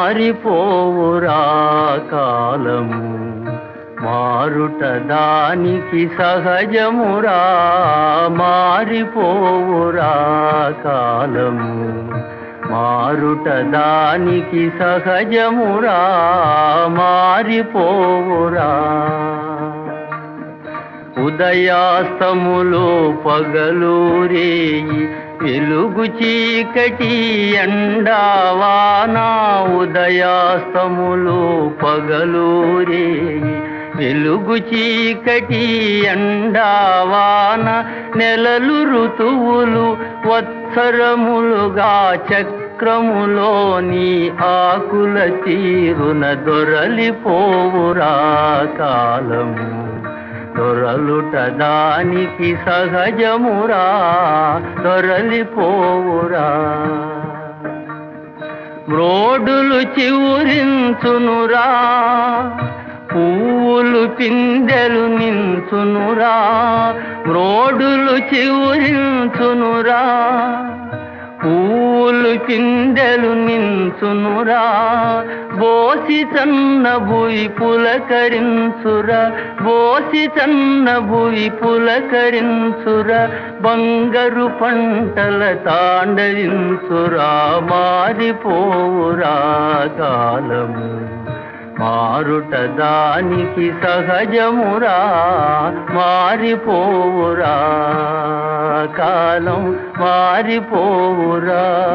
మారిపోవురా కాలము, మారుట దానికి సహజమురా. మారిపోవురా కాలము, మారుట దానికి సహజమురా. మారిపోవురా. ఉదయాస్తములో పగలు రేయి, వెలుగు చీకటి ఎండావాన. ఉదయాస్తములో పగలు రేయి, వెలుగు చీకటి ఎండావాన. నెలలు ఋతువులు వత్సరములుగా చక్రములోని ఆకుల తీరున దొరలిపోవురా కాలము, దొరలుట దానికి సహజమురా. దొరలిపోవురా. మ్రోడులు చివురించునురా, పువ్వులు పిందెలు నించునురా. మ్రోడులు చివురించునురా, పూలు పిందెలు నించునురా. బోసి చన్న భూయి పులకరించురా, బోసి చన్న భూయి పులకరించురా. బంగారు పంటల తాండవించురా. మారిపోవురా కాలము, మారుట దానికి సహజమురా. మారిపోవురా కాలం, మారిపోవురా.